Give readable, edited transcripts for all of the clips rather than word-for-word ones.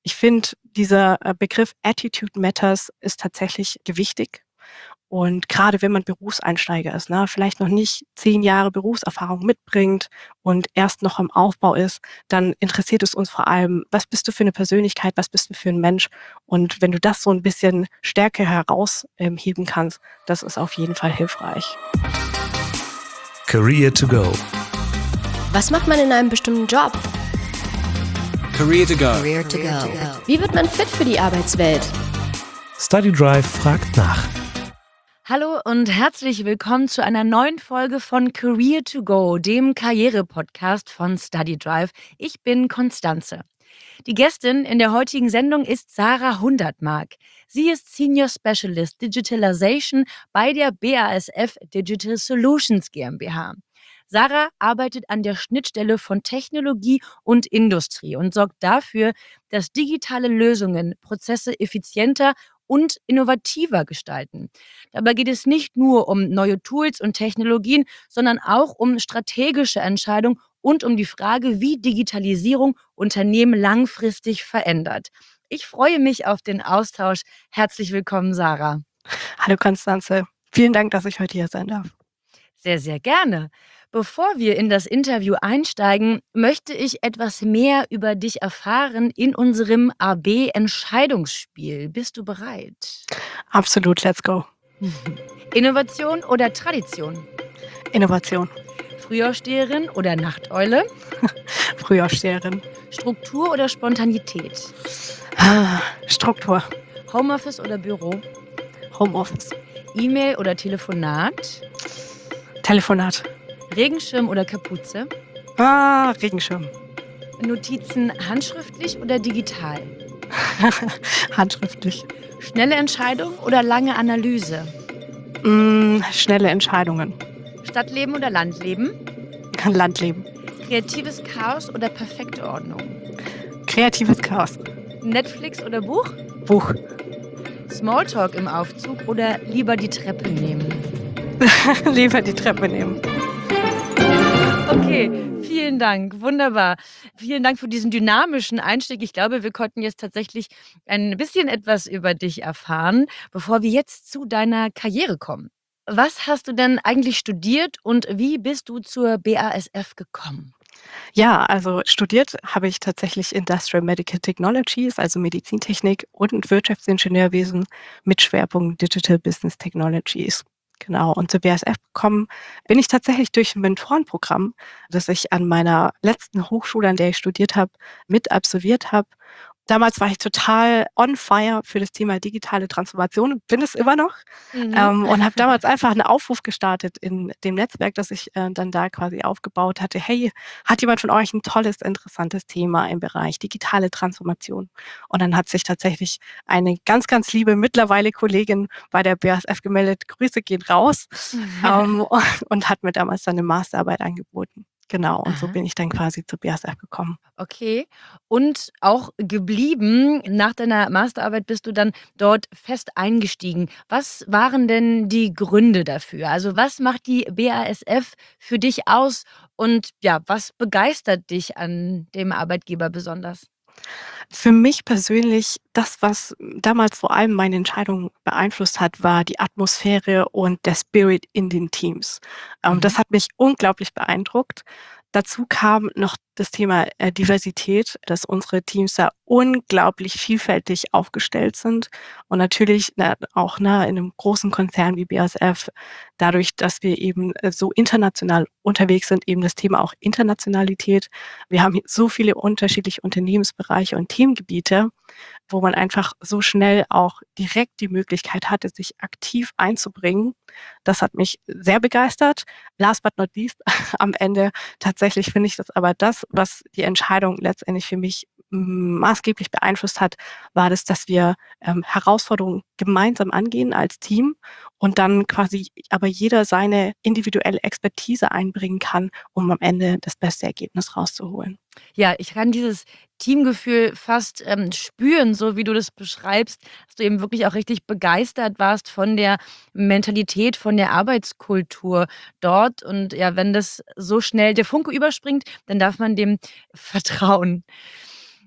Ich finde, dieser Begriff Attitude Matters ist tatsächlich gewichtig. Und gerade wenn man Berufseinsteiger ist, ne, vielleicht noch nicht 10 Jahre Berufserfahrung mitbringt und erst noch im Aufbau ist, dann interessiert es uns vor allem, was bist du für eine Persönlichkeit, was bist du für ein Mensch? Und wenn du das so ein bisschen stärker herausheben kannst, das ist auf jeden Fall hilfreich. Career to go. Was macht man in einem bestimmten Job? Career to go. Career to go. Wie wird man fit für die Arbeitswelt? Study Drive fragt nach. Hallo und herzlich willkommen zu einer neuen Folge von Career to Go, dem Karriere-Podcast von Study Drive. Ich bin Constanze. Die Gästin in der heutigen Sendung ist Sarah Hundertmark. Sie ist Senior Specialist Digitalization bei der BASF Digital Solutions GmbH. Sarah arbeitet an der Schnittstelle von Technologie und Industrie und sorgt dafür, dass digitale Lösungen Prozesse effizienter und innovativer gestalten. Dabei geht es nicht nur um neue Tools und Technologien, sondern auch um strategische Entscheidungen und um die Frage, wie Digitalisierung Unternehmen langfristig verändert. Ich freue mich auf den Austausch. Herzlich willkommen, Sarah. Hallo Konstanze, vielen Dank, dass ich heute hier sein darf. Sehr, sehr gerne. Bevor wir in das Interview einsteigen, möchte ich etwas mehr über dich erfahren in unserem AB-Entscheidungsspiel. Bist du bereit? Absolut, let's go. Innovation oder Tradition? Innovation, Frühaufsteherin oder Nachteule? Frühaufsteherin, Struktur oder Spontanität? Struktur, Homeoffice oder Büro? Homeoffice, E-Mail oder Telefonat? Telefonat, Regenschirm oder Kapuze? Regenschirm, Notizen handschriftlich oder digital? handschriftlich, Schnelle Entscheidung oder lange Analyse? schnelle Entscheidungen, Stadtleben oder Landleben? Landleben, Kreatives Chaos oder perfekte Ordnung? kreatives Chaos, Netflix oder Buch? Buch, Smalltalk im Aufzug oder lieber die Treppe nehmen? lieber die Treppe nehmen. Okay, vielen Dank. Wunderbar. Vielen Dank für diesen dynamischen Einstieg. Ich glaube, wir konnten jetzt tatsächlich ein bisschen etwas über dich erfahren, bevor wir jetzt zu deiner Karriere kommen. Was hast du denn eigentlich studiert und wie bist du zur BASF gekommen? Ja, also studiert habe ich tatsächlich Industrial Medical Technologies, also Medizintechnik und Wirtschaftsingenieurwesen mit Schwerpunkt Digital Business Technologies. Genau, und zur BASF gekommen bin ich tatsächlich durch ein Mentorenprogramm, das ich an meiner letzten Hochschule, an der ich studiert habe, mit absolviert habe. Damals war ich total on fire für das Thema digitale Transformation, bin es immer noch, Mhm. und habe damals einfach einen Aufruf gestartet in dem Netzwerk, das ich, dann da quasi aufgebaut hatte: „Hey, hat jemand von euch ein tolles, interessantes Thema im Bereich digitale Transformation?“ Und dann hat sich tatsächlich eine ganz, ganz liebe, mittlerweile Kollegin bei der BASF gemeldet, Grüße gehen raus, und hat mir damals dann 'ne Masterarbeit angeboten. Genau, und so Aha. bin ich dann quasi zur BASF gekommen. Okay. Und auch geblieben. Nach deiner Masterarbeit bist du dann dort fest eingestiegen. Was waren denn die Gründe dafür? Also, was macht die BASF für dich aus und ja, was begeistert dich an dem Arbeitgeber besonders? Für mich persönlich, das, was damals vor allem meine Entscheidung beeinflusst hat, war die Atmosphäre und der Spirit in den Teams. Das Mhm. hat mich unglaublich beeindruckt. Dazu kam noch das Thema, Diversität, dass unsere Teams da unglaublich vielfältig aufgestellt sind und natürlich, auch, ne, in einem großen Konzern wie BASF, dadurch, dass wir eben, so international unterwegs sind, eben das Thema auch Internationalität. Wir haben hier so viele unterschiedliche Unternehmensbereiche und Themengebiete, wo man einfach so schnell auch direkt die Möglichkeit hatte, sich aktiv einzubringen. Das hat mich sehr begeistert. Last but not least, am Ende tatsächlich finde ich das aber das, was die Entscheidung letztendlich für mich maßgeblich beeinflusst hat, war das, dass wir, Herausforderungen gemeinsam angehen als Team und dann quasi aber jeder seine individuelle Expertise einbringen kann, um am Ende das beste Ergebnis rauszuholen. Ja, ich kann dieses Teamgefühl fast, spüren, so wie du das beschreibst, dass du eben wirklich auch richtig begeistert warst von der Mentalität, von der Arbeitskultur dort. Und ja, wenn das so schnell der Funke überspringt, dann darf man dem vertrauen.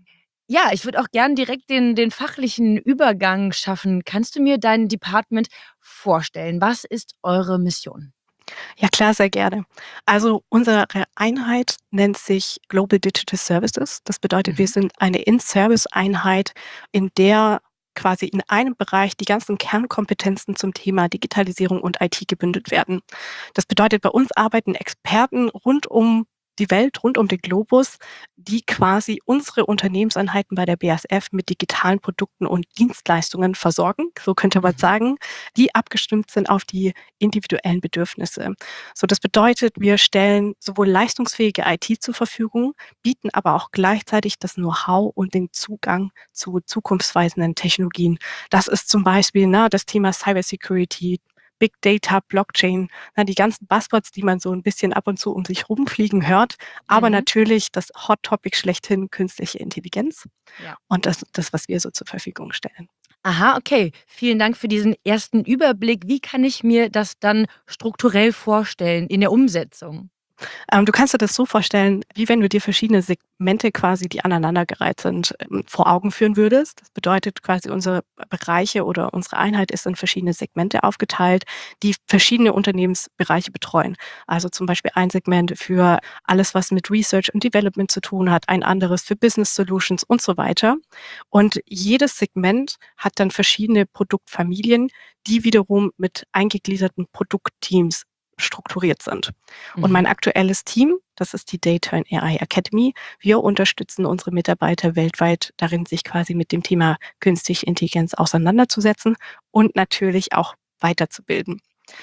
Ja, ich würde auch gern direkt den fachlichen Übergang schaffen. Kannst du mir dein Department vorstellen? Was ist eure Mission? Ja klar, sehr gerne. Also unsere Einheit nennt sich Global Digital Services. Das bedeutet, wir Mhm. sind eine In-Service-Einheit, in der quasi in einem Bereich die ganzen Kernkompetenzen zum Thema Digitalisierung und IT gebündelt werden. Das bedeutet, bei uns arbeiten Experten rund um die Welt, rund um den Globus, die quasi unsere Unternehmenseinheiten bei der BASF mit digitalen Produkten und Dienstleistungen versorgen, so könnte man Mhm. sagen, die abgestimmt sind auf die individuellen Bedürfnisse. So, das bedeutet, wir stellen sowohl leistungsfähige IT zur Verfügung, bieten aber auch gleichzeitig das Know-how und den Zugang zu zukunftsweisenden Technologien. Das ist zum Beispiel, das Thema Cybersecurity, Big Data, Blockchain, die ganzen Buzzwords, die man so ein bisschen ab und zu um sich rumfliegen hört, aber Mhm. natürlich das Hot Topic schlechthin, künstliche Intelligenz Ja. und das, was wir so zur Verfügung stellen. Aha, okay. Vielen Dank für diesen ersten Überblick. Wie kann ich mir das dann strukturell vorstellen in der Umsetzung? Du kannst dir das so vorstellen, wie wenn du dir verschiedene Segmente quasi, die aneinandergereiht sind, vor Augen führen würdest. Das bedeutet quasi, unsere Bereiche oder unsere Einheit ist in verschiedene Segmente aufgeteilt, die verschiedene Unternehmensbereiche betreuen. Also zum Beispiel ein Segment für alles, was mit Research und Development zu tun hat, ein anderes für Business Solutions und so weiter. Und jedes Segment hat dann verschiedene Produktfamilien, die wiederum mit eingegliederten Produktteams strukturiert sind. Und mein Mhm. aktuelles Team, das ist die Data and AI Academy. Wir unterstützen unsere Mitarbeiter weltweit darin, sich quasi mit dem Thema künstliche Intelligenz auseinanderzusetzen und natürlich auch weiterzubilden.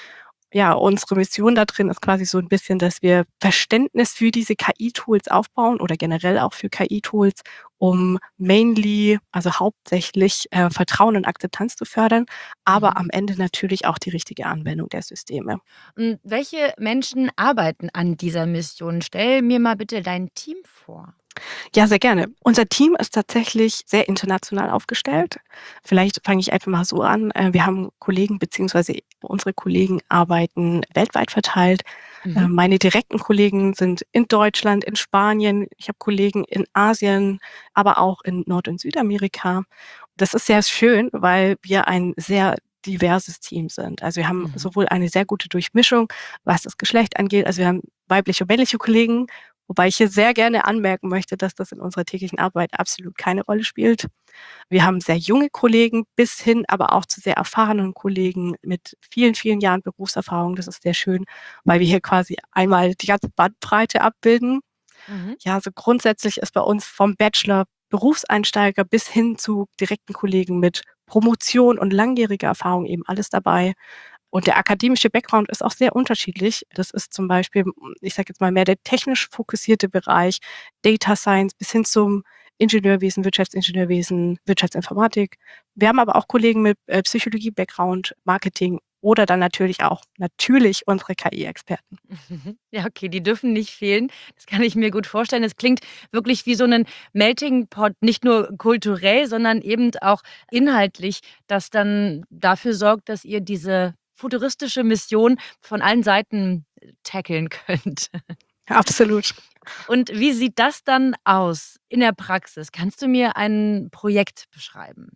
Ja, unsere Mission da drin ist quasi so ein bisschen, dass wir Verständnis für diese KI-Tools aufbauen oder generell auch für KI-Tools, um mainly, also hauptsächlich, Vertrauen und Akzeptanz zu fördern, aber Mhm. am Ende natürlich auch die richtige Anwendung der Systeme. Und welche Menschen arbeiten an dieser Mission? Stell mir mal bitte dein Team vor. Ja, sehr gerne. Unser Team ist tatsächlich sehr international aufgestellt. Vielleicht fange ich einfach mal so an. Wir haben Kollegen beziehungsweise unsere Kollegen arbeiten weltweit verteilt. Mhm. Meine direkten Kollegen sind in Deutschland, in Spanien. Ich habe Kollegen in Asien, aber auch in Nord und Südamerika. Das ist sehr schön, weil wir ein sehr diverses Team sind. Also, wir haben Mhm. sowohl eine sehr gute Durchmischung, was das Geschlecht angeht. Also, wir haben weibliche und männliche Kollegen, wobei ich hier sehr gerne anmerken möchte, dass das in unserer täglichen Arbeit absolut keine Rolle spielt. Wir haben sehr junge Kollegen bis hin aber auch zu sehr erfahrenen Kollegen mit vielen, vielen Jahren Berufserfahrung. Das ist sehr schön, weil wir hier quasi einmal die ganze Bandbreite abbilden. Mhm. Ja, also grundsätzlich ist bei uns vom Bachelor, Berufseinsteiger bis hin zu direkten Kollegen mit Promotion und langjähriger Erfahrung eben alles dabei. Und der akademische Background ist auch sehr unterschiedlich. Das ist zum Beispiel, ich sage jetzt mal, mehr der technisch fokussierte Bereich, Data Science bis hin zum Ingenieurwesen, Wirtschaftsingenieurwesen, Wirtschaftsinformatik. Wir haben aber auch Kollegen mit, Psychologie-Background, Marketing oder dann natürlich unsere KI-Experten. Mhm. Ja, okay, die dürfen nicht fehlen. Das kann ich mir gut vorstellen. Es klingt wirklich wie so 'nen Melting Pot, nicht nur kulturell, sondern eben auch inhaltlich, das dann dafür sorgt, dass ihr diese futuristische Mission von allen Seiten tackeln könnt. Absolut. Und wie sieht das dann aus in der Praxis? Kannst du mir ein Projekt beschreiben?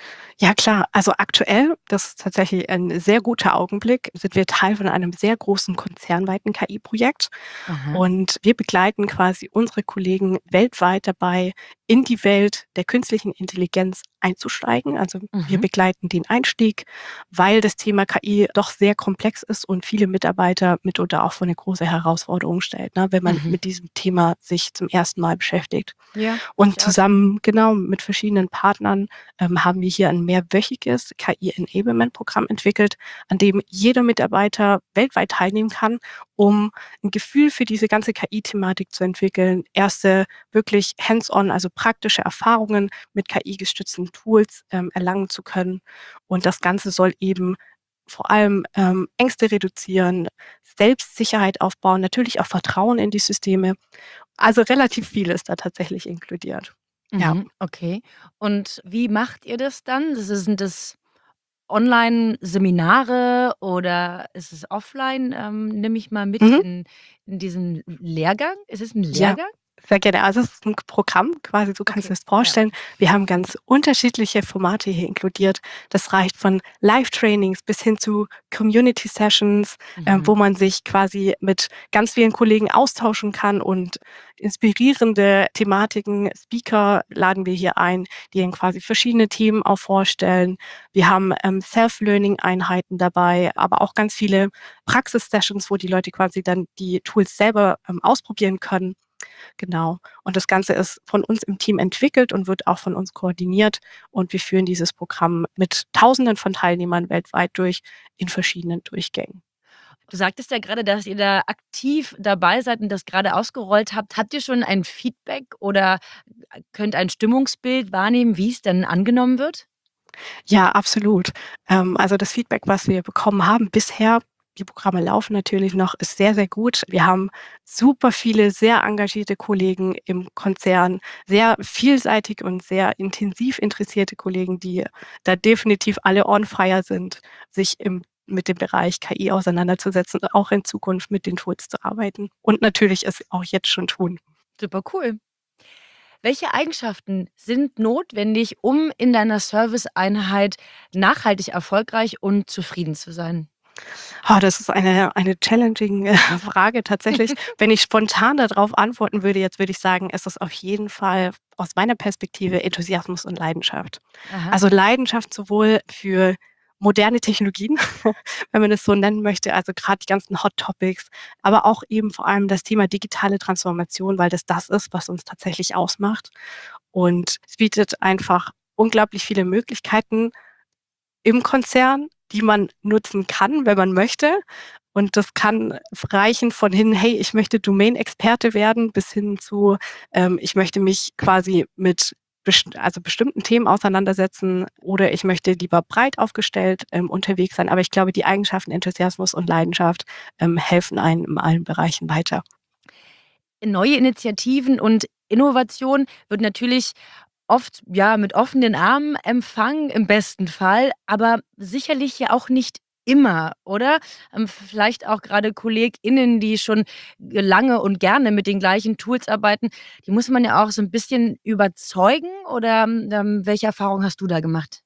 Ja klar, also aktuell, das ist tatsächlich ein sehr guter Augenblick, sind wir Teil von einem sehr großen konzernweiten KI-Projekt Aha. und wir begleiten quasi unsere Kollegen weltweit dabei, in die Welt der künstlichen Intelligenz einzusteigen. Also wir Mhm. begleiten den Einstieg, weil das Thema KI doch sehr komplex ist und viele Mitarbeiter mitunter auch vor eine große Herausforderung stellt, ne, wenn man Mhm. mit diesem Thema sich zum ersten Mal beschäftigt. Ja, Und durchaus. zusammen, genau, mit verschiedenen Partnern, haben wir hier ein mehrwöchiges KI-Enablement-Programm entwickelt, an dem jeder Mitarbeiter weltweit teilnehmen kann, um ein Gefühl für diese ganze KI-Thematik zu entwickeln, erste wirklich hands-on, also praktische Erfahrungen mit KI-gestützten Tools, erlangen zu können. Und das Ganze soll eben vor allem, Ängste reduzieren, Selbstsicherheit aufbauen, natürlich auch Vertrauen in die Systeme. Also, relativ viel ist da tatsächlich inkludiert. Ja. Mhm, okay. Und wie macht ihr das dann? Sind das Online-Seminare oder ist es offline? Nimm mich mal mit Mhm. in diesen Lehrgang. Ist es 'n Ja. Lehrgang? Sehr gerne. Also es ist ein Programm quasi, so kannst du Okay, dir das ja. vorstellen. Wir haben ganz unterschiedliche Formate hier inkludiert. Das reicht von Live-Trainings bis hin zu Community-Sessions, Mhm. wo man sich quasi mit ganz vielen Kollegen austauschen kann und inspirierende Thematiken. Speaker laden wir hier ein, die dann quasi verschiedene Themen auch vorstellen. Wir haben, Self-Learning-Einheiten dabei, aber auch ganz viele Praxis-Sessions, wo die Leute quasi dann die Tools selber, ausprobieren können. Genau. Und das Ganze ist von uns im Team entwickelt und wird auch von uns koordiniert. Und wir führen dieses Programm mit Tausenden von Teilnehmern weltweit durch in verschiedenen Durchgängen. Du sagtest ja gerade, dass ihr da aktiv dabei seid und das gerade ausgerollt habt. Habt ihr schon ein Feedback oder könnt ein Stimmungsbild wahrnehmen, wie es denn angenommen wird? Ja, absolut. Also das Feedback, was wir bekommen haben bisher, die Programme laufen natürlich noch, ist sehr, sehr gut. Wir haben super viele sehr engagierte Kollegen im Konzern, sehr vielseitig und sehr intensiv interessierte Kollegen, die da definitiv alle on fire sind, sich mit dem Bereich KI auseinanderzusetzen und auch in Zukunft mit den Tools zu arbeiten und natürlich es auch jetzt schon tun. Super cool. Welche Eigenschaften sind notwendig, um in deiner Serviceeinheit nachhaltig erfolgreich und zufrieden zu sein? Das ist eine challenging, Frage tatsächlich. Wenn ich spontan darauf antworten würde jetzt, würde ich sagen, es ist auf jeden Fall aus meiner Perspektive Enthusiasmus und Leidenschaft. Aha. Also, Leidenschaft sowohl für moderne Technologien, wenn man es so nennen möchte, also gerade die ganzen Hot Topics, aber auch eben vor allem das Thema digitale Transformation, weil das ist, was uns tatsächlich ausmacht. Und es bietet einfach unglaublich viele Möglichkeiten im Konzern, die man nutzen kann, wenn man möchte. Und das kann reichen von hin: „Hey, ich möchte Domain-Experte werden“, bis hin zu, „Ich möchte mich quasi mit bestimmten Themen auseinandersetzen“ oder „Ich möchte lieber breit aufgestellt, unterwegs sein.“ Aber ich glaube, die Eigenschaften Enthusiasmus und Leidenschaft, helfen einem in allen Bereichen weiter. Neue Initiativen und Innovation wird natürlich oft, ja, mit offenen Armen empfangen, im besten Fall, aber sicherlich ja auch nicht immer, oder? Vielleicht auch gerade KollegInnen, die schon lange und gerne mit den gleichen Tools arbeiten, die muss man ja auch so ein bisschen überzeugen oder, welche Erfahrungen hast du da gemacht?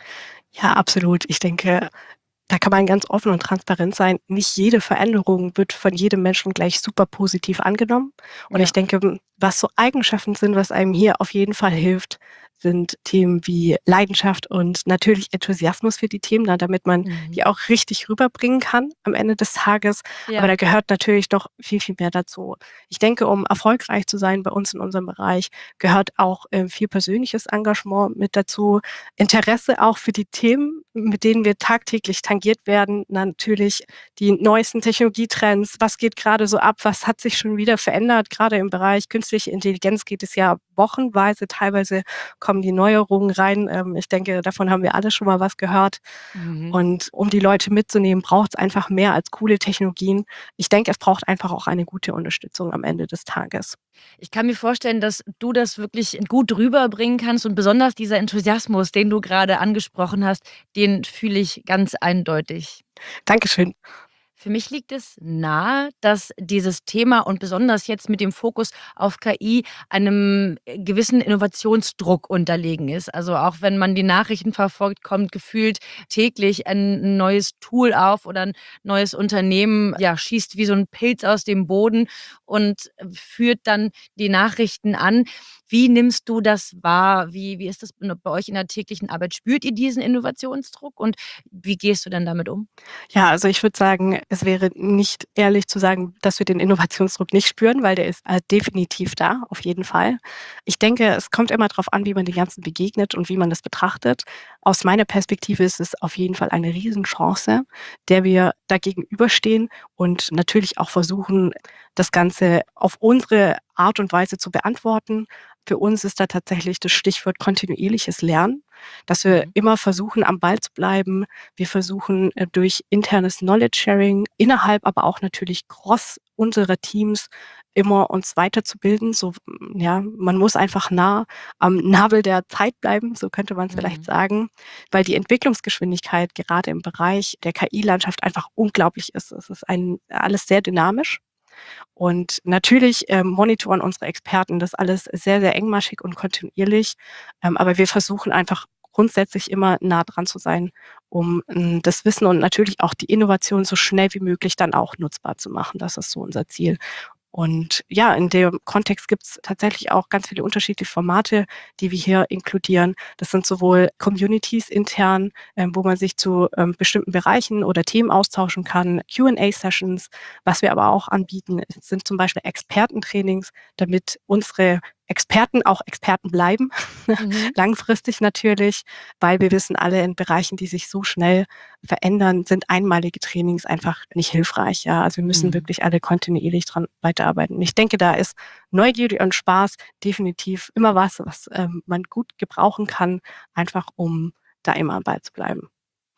Ja, absolut. Ich denke, da kann man ganz offen und transparent sein. Nicht jede Veränderung wird von jedem Menschen gleich super positiv angenommen. Und Ja. ich denke, was so Eigenschaften sind, was einem hier auf jeden Fall hilft, sind Themen wie Leidenschaft und natürlich Enthusiasmus für die Themen, ne, damit man Mhm. die auch richtig rüberbringen kann am Ende des Tages. Aber Ja. da gehört natürlich doch viel, viel mehr dazu. Ich denke, um erfolgreich zu sein bei uns in unserem Bereich, gehört auch viel persönliches Engagement mit dazu, Interesse auch für die Themen, mit denen wir tagtäglich tangiert werden. Natürlich die neuesten Technologietrends. Was geht gerade so ab? Was hat sich schon wieder verändert? Gerade im Bereich künstliche Intelligenz geht es ja wochenweise, teilweise kommen die Neuerungen rein. Ich denke, davon haben wir alle schon mal was gehört. Mhm. Und um die Leute mitzunehmen, braucht es einfach mehr als coole Technologien. Ich denke, es braucht einfach auch eine gute Unterstützung am Ende des Tages. Ich kann mir vorstellen, dass du das wirklich gut rüberbringen kannst und besonders dieser Enthusiasmus, den du gerade angesprochen hast, den fühle ich ganz eindeutig. Dankeschön. Für mich liegt es nahe, dass dieses Thema und besonders jetzt mit dem Fokus auf KI einem gewissen Innovationsdruck unterlegen ist. Also auch wenn man die Nachrichten verfolgt, kommt gefühlt täglich ein neues Tool auf oder ein neues Unternehmen, ja, schießt wie so ein Pilz aus dem Boden und führt dann die Nachrichten an. Wie nimmst du das wahr? Wie ist das bei euch in der täglichen Arbeit? Spürt ihr diesen Innovationsdruck und wie gehst du denn damit um? Ja, also ich würde sagen, es wäre nicht ehrlich zu sagen, dass wir den Innovationsdruck nicht spüren, weil der ist, definitiv da, auf jeden Fall. Ich denke, es kommt immer darauf an, wie man dem Ganzen begegnet und wie man das betrachtet. Aus meiner Perspektive ist es auf jeden Fall eine Riesenchance, der wir da gegenüberstehen und natürlich auch versuchen, das Ganze auf unsere Art und Weise zu beantworten. Für uns ist da tatsächlich das Stichwort kontinuierliches Lernen, dass wir Mhm. immer versuchen, am Ball zu bleiben. Wir versuchen, durch internes Knowledge Sharing innerhalb, aber auch natürlich cross unserer Teams immer uns weiterzubilden. So, ja, man muss einfach nah am Nabel der Zeit bleiben, so könnte man es vielleicht Mhm. sagen, weil die Entwicklungsgeschwindigkeit gerade im Bereich der KI-Landschaft einfach unglaublich ist. Es ist alles sehr dynamisch. Und natürlich monitoren unsere Experten das alles sehr, sehr engmaschig und kontinuierlich. Aber wir versuchen einfach grundsätzlich immer nah dran zu sein, um das Wissen und natürlich auch die Innovation so schnell wie möglich dann auch nutzbar zu machen. Das ist so unser Ziel. Und ja, in dem Kontext gibt's tatsächlich auch ganz viele unterschiedliche Formate, die wir hier inkludieren. Das sind sowohl Communities intern, wo man sich zu bestimmten Bereichen oder Themen austauschen kann, Q&A-Sessions. Was wir aber auch anbieten, sind zum Beispiel Expertentrainings, damit unsere Experten auch Experten bleiben, Mhm. langfristig natürlich, weil wir wissen alle, in Bereichen, die sich so schnell verändern, sind einmalige Trainings einfach nicht hilfreich. Ja, also wir müssen Mhm. wirklich alle kontinuierlich dran weiterarbeiten. Und ich denke, da ist Neugierde und Spaß definitiv immer was man gut gebrauchen kann, einfach um da immer am Ball zu bleiben.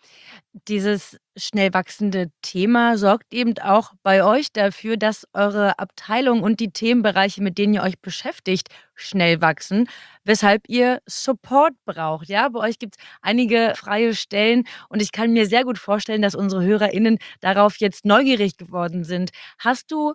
Dieses schnell wachsende Thema sorgt eben auch bei euch dafür, dass eure Abteilung und die Themenbereiche, mit denen ihr euch beschäftigt, schnell wachsen, weshalb ihr Support braucht. Ja, bei euch gibt es einige freie Stellen und ich kann mir sehr gut vorstellen, dass unsere HörerInnen darauf jetzt neugierig geworden sind. Hast du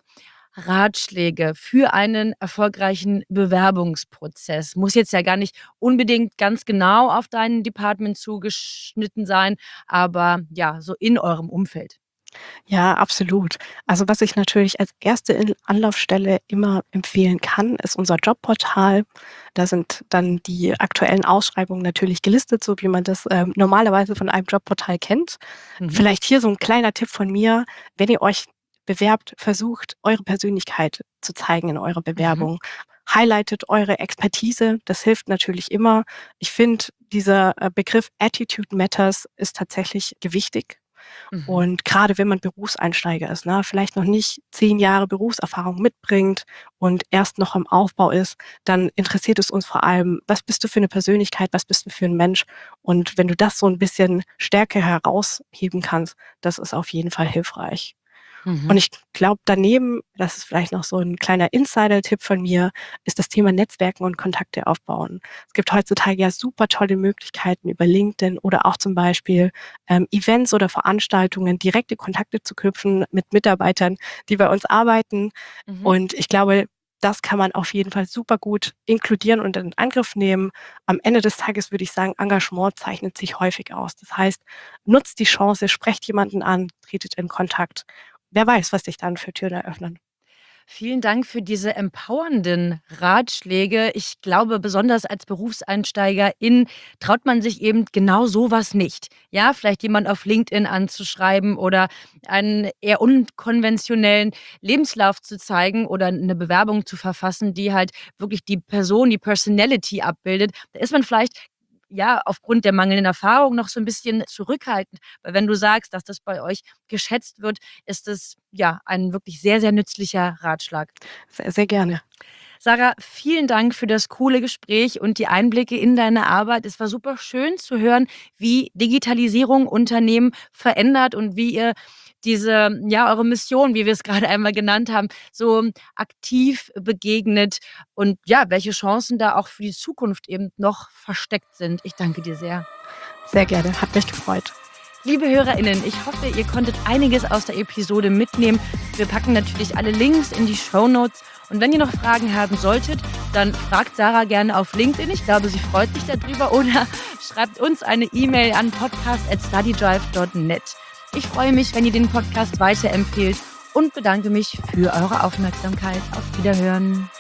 Ratschläge für einen erfolgreichen Bewerbungsprozess? Muss jetzt ja gar nicht unbedingt ganz genau auf dein Department zugeschnitten sein, aber ja, so in eurem Umfeld. Ja, absolut. Also was ich natürlich als erste Anlaufstelle immer empfehlen kann, ist unser Jobportal. Da sind dann die aktuellen Ausschreibungen natürlich gelistet, so wie man das normalerweise von einem Jobportal kennt. Mhm, Vielleicht hier so ein kleiner Tipp von mir: Wenn ihr euch bewerbt, versucht, eure Persönlichkeit zu zeigen in eurer mhm, Bewerbung. Highlightet eure Expertise, das hilft natürlich immer. Ich finde, dieser Begriff Attitude Matters ist tatsächlich gewichtig. mhm, Und gerade wenn man Berufseinsteiger ist, ne, vielleicht noch nicht 10 Jahre Berufserfahrung mitbringt und erst noch im Aufbau ist, dann interessiert es uns vor allem: Was bist du für eine Persönlichkeit? Was bist du für ein Mensch? Und wenn du das so ein bisschen stärker herausheben kannst, das ist auf jeden Fall hilfreich. Und mhm. ich glaube daneben, das ist vielleicht noch so 'n kleiner Insider-Tipp von mir, ist das Thema Netzwerken und Kontakte aufbauen. Es gibt heutzutage ja super tolle Möglichkeiten über LinkedIn oder auch zum Beispiel, Events oder Veranstaltungen, direkte Kontakte zu knüpfen mit Mitarbeitern, die bei uns arbeiten. Mhm. Und ich glaube, das kann man auf jeden Fall super gut inkludieren und in Angriff nehmen. Am Ende des Tages würde ich sagen, Engagement zeichnet sich häufig aus. Das heißt, nutzt die Chance, sprecht jemanden an, tretet in Kontakt. Wer weiß, was sich dann für Türen eröffnen. Vielen Dank für diese empowernden Ratschläge. Ich glaube, besonders als Berufseinsteigerin traut man sich eben genau so was nicht. Ja, vielleicht jemand auf LinkedIn anzuschreiben oder einen eher unkonventionellen Lebenslauf zu zeigen oder eine Bewerbung zu verfassen, die halt wirklich die Person, die Personality abbildet. Da ist man vielleicht, ja, aufgrund der mangelnden Erfahrung noch so ein bisschen zurückhaltend. Weil wenn du sagst, dass das bei euch geschätzt wird, ist es, ja, ein wirklich sehr, sehr nützlicher Ratschlag. Sehr, sehr gerne. Sarah, vielen Dank für das coole Gespräch und die Einblicke in deine Arbeit. Es war super schön zu hören, wie Digitalisierung Unternehmen verändert und wie ihr diese, ja, eure Mission, wie wir es gerade einmal genannt haben, so aktiv begegnet und ja, welche Chancen da auch für die Zukunft eben noch versteckt sind. Ich danke dir sehr. Sehr gerne. Hat mich gefreut. Liebe HörerInnen, ich hoffe, ihr konntet einiges aus der Episode mitnehmen. Wir packen natürlich alle Links in die Shownotes. Und wenn ihr noch Fragen haben solltet, dann fragt Sarah gerne auf LinkedIn. Ich glaube, sie freut sich darüber. Oder schreibt uns eine E-Mail an podcast@studydrive.net. Ich freue mich, wenn ihr den Podcast weiterempfehlt und bedanke mich für eure Aufmerksamkeit. Auf Wiederhören.